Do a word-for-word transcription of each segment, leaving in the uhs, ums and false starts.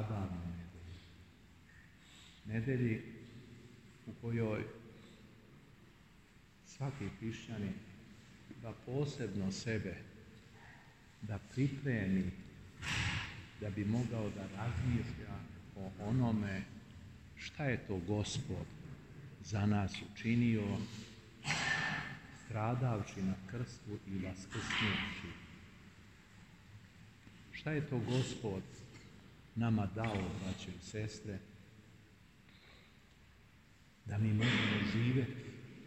zabavnoj nedelji. Nedelji u kojoj svaki hrišćanin treba posebno sebe da pripremi da bi mogao da razmišlja o onome šta je to Gospod za nas učinio, stradavši na krstu i vaskrsnuvši. Šta je to Gospod nama dao, braćo i sestre, da mi možemo živjeti?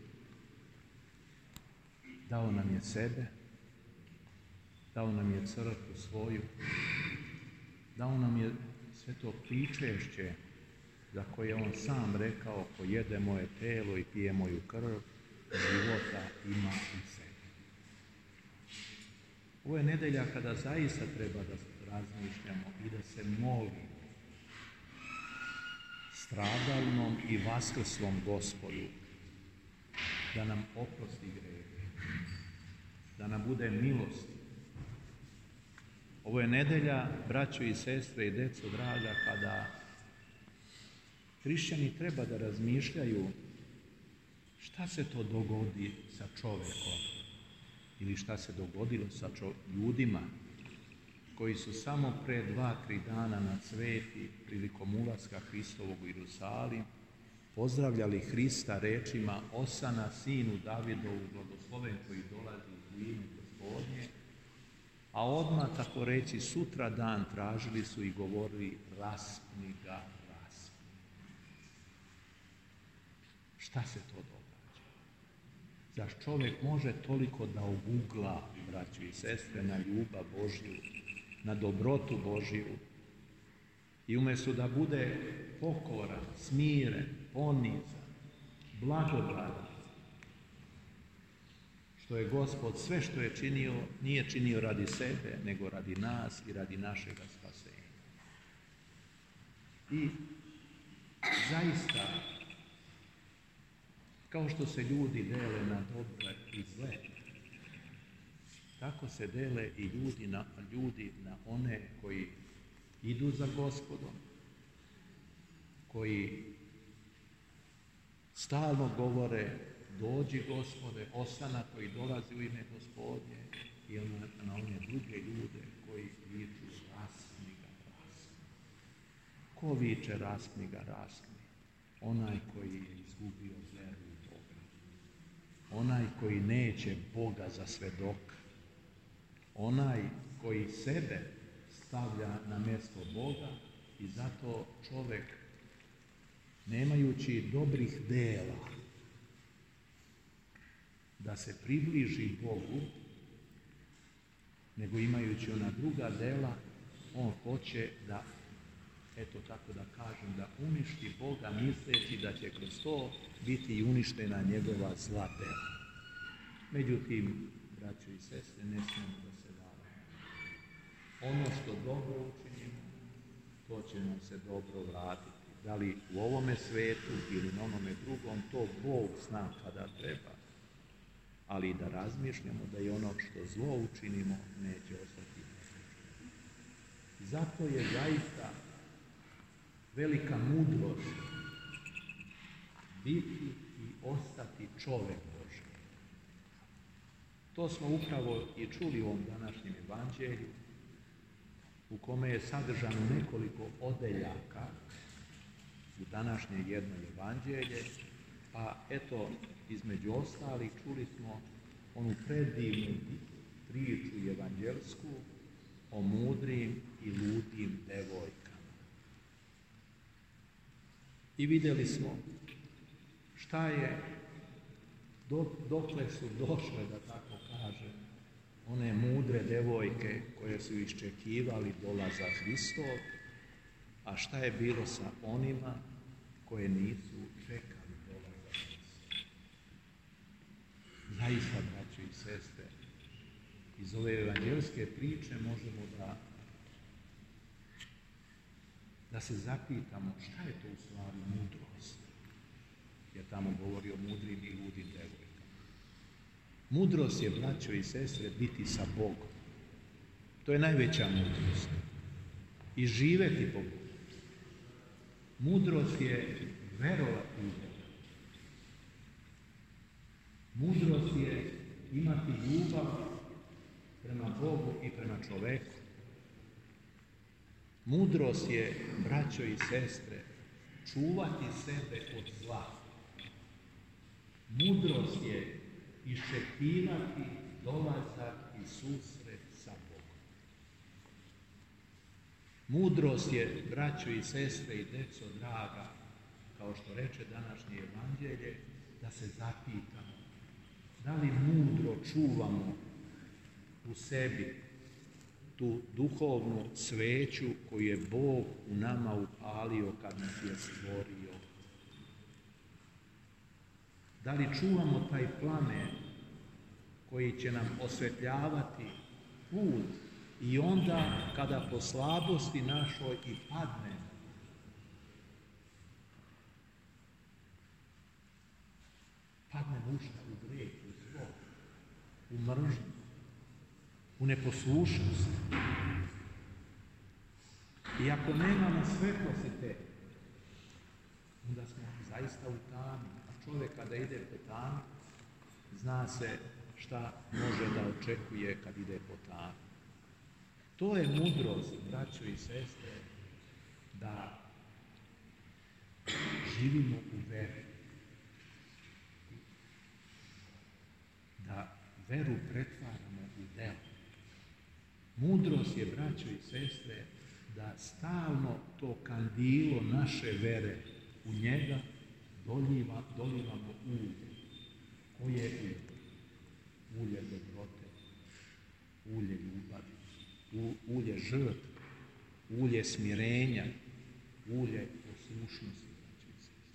Dao nam je sebe, dao nam je crkvu svoju, dao nam je sve to pričešće za koje on sam rekao: ko jede moje telo i pije moju krv, života ima u sebi. Ovo je nedelja kada zaista treba da razmišljamo i da se molimo stradalnom i vaskrslom Gospodu da nam oprosti grehe, da nam bude milost. Ovo je nedelja, braćo i sestre i deco draga, kada hrišćani treba da razmišljaju šta se to dogodi sa čovekom ili šta se dogodilo sa ljudima koji su samo pre dva, tri dana na Cveti prilikom ulaska Hristovog u Jerusalim pozdravljali Hrista rečima: Osana sinu Davidovu, blagosloven koji dolazi u ime Gospodnje, a odmah, tako reći, sutra dan tražili su i govorili: raspni ga, raspni. Šta se to događa? Zar čovjek može toliko da ogugla, braćo i sestre, na ljubav Božju, na dobrotu Božju, i umjesto da bude pokoran, smiren, ponizan, blagodaran, što je Gospod sve što je činio, nije činio radi sebe, nego radi nas i radi našega spasenja. I zaista, kao što se ljudi dele na dobre i zle, tako se dele i ljudi na, ljudi na one koji idu za Gospodom, koji stalno govore: dođi Gospode, osana koji dolazi u ime Gospodnje, i na, na one druge ljude koji viču: raspni ga, raspni. Ko viče raspni ga, raspni? Onaj koji je izgubio veru u Boga. Onaj koji neće Boga za svedoka. Onaj koji sebe stavlja na mjesto Boga i zato čovjek, nemajući dobrih dela da se približi Bogu, nego imajući ona druga dela, on hoće da, eto tako da kažem, da uništi Boga, misleći da će kroz to biti i uništena njegova zla dela. Međutim, braćo i sestre, ne smijemo da se varamo. Ono što dobro učinimo, to će nam se dobro vratiti. Da li u ovome svetu ili na onome drugom, to Bog zna kada treba. Ali da razmišljamo da i ono što zlo učinimo neće ostati nesrećeno. Zato je zaista velika mudrost biti i ostati čovjek Božji. To smo upravo i čuli u ovom današnjem evanđelju, u kome je sadržano nekoliko odeljaka u današnje jedno evanđelje, pa eto, između ostalih čuli smo onu predivnu priču evanđelsku o mudrim i ludim devojkama. I vidjeli smo šta je, do, dokle su došle, da tako kažem, one mudre devojke koje su iščekivali dolazak Hristov, a šta je bilo sa onima koje nisu čekali dolazak Hristov. Zaista, braćo i sestre, iz ove evanđelske priče možemo da da se zapitamo šta je to u stvari mudrost, jer tamo govori o mudrim i ludim devojkama. Mudrost je, braćo i sestre, biti sa Bogom. To je najveća mudrost. I živjeti po Bogu. Mudrost je verovati u Boga. Mudrost je imati ljubav prema Bogu i prema čoveku. Mudrost je, braćo i sestre, čuvati sebe od zla. Mudrost je iščekivati dolazak i susret sa Bogom. Mudrost je, braćo i sestre i deco draga, kao što reče današnje evanđelje, da se zapitamo da li mudro čuvamo u sebi tu duhovnu sveću koju je Bog u nama upalio kad nas je stvorio. Da li čuvamo taj plamen koji će nam osvetljavati put i onda kada po slabosti našoj i padnemo, padnemo u šta? U grijeh, u zlo, u mržnju, u neposlušnost. I ako nemamo svetlosti, onda smo zaista u tami. A čovjek kada ide po tami, zna se šta može da očekuje kad ide po tami. To je mudrost, braćo i sestre, da živimo u veri. Da veru pretvaramo u delo. Mudrost je, braćo i sestre, da stalno to kandilo naše vere u njega doliva, dolivamo ulje. Koje je ulje? Ulje dobrote, ulje ljubavi, ulje žrtve, ulje smirenja, ulje poslušnosti, braćo i sestre.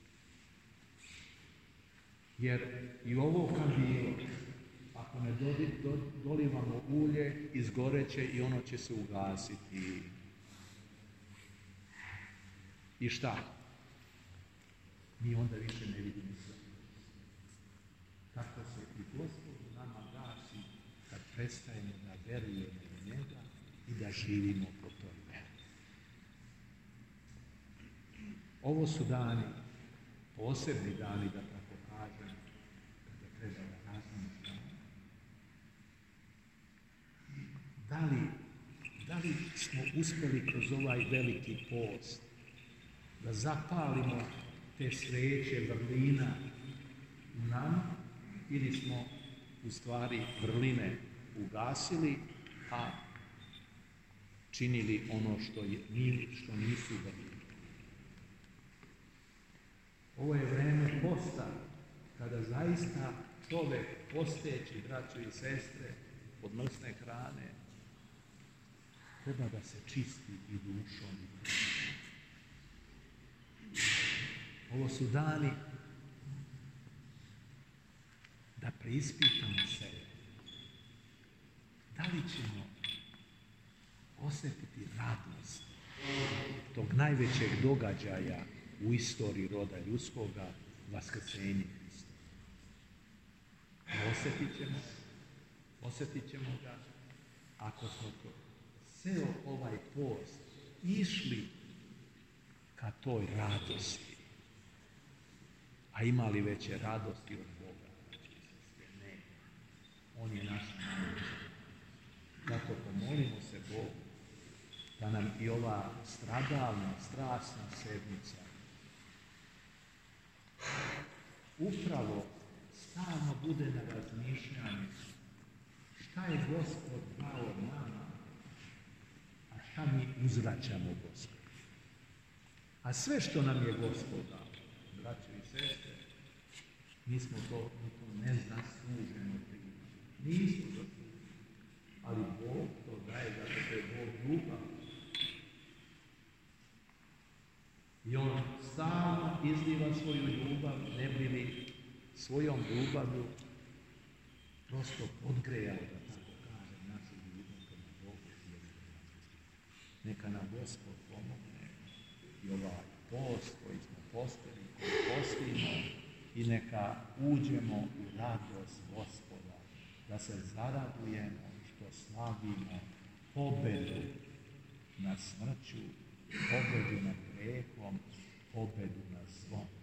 Jer i ovo kandilo, ako ne dolivamo ulje, izgoreće i ono će se ugasiti. I šta? Mi onda više ne vidimo sve. Tako se i Gospod nama gasi kad prestajemo da verujemo u njega i da živimo po toj veri. Ovo su dani, posebni dani, da tako kažem, kada treba da razmišljamo. Da li, da li smo uspjeli kroz ovaj veliki post da zapalimo te sveće vrlina u nama, ili smo u stvari vrline ugasili, a činili ono što, je, što nisu vrline. Ovo je vreme posta, kada zaista čovjek posteći, braćo i sestre, od mrsne hrane, treba da se čisti i dušom. Ovo su dani da preispitamo sebe. Da li ćemo osjetiti radost tog najvećeg događaja u istoriji roda ljudskoga, vaskrsenje Hrista? Osjetit ćemo, osjetit ćemo ga ako smo to ceo ovaj post išli ka toj radosti. A ima li veće radosti od Boga? Ne. On je naša radost. Zato pomolimo se Bogu da nam i ova stradalna, strasna sedmica upravo stalno bude na razmišljanju šta je Gospod dao nama, a šta mi uzvraćamo Gospodu. A sve što nam je Gospod dao, braćo i sestre, mi smo to, mi to nezasluženo primili. Nismo zasluženi, ali Bog to daje zato što je Bog ljubav. I On stalno izliva svoju ljubav, ne bi li svojom ljubavlju prosto podgrejao, da tako kažem, našu ljubav prema Bogu i neka nam Gospod pomogne i ovaj post koji smo postili, koji postimo, i neka uđemo u radost Gospoda, da se zaradujemo što slavimo pobedu nad smrću, pobedu nad grehom pobedu na svom.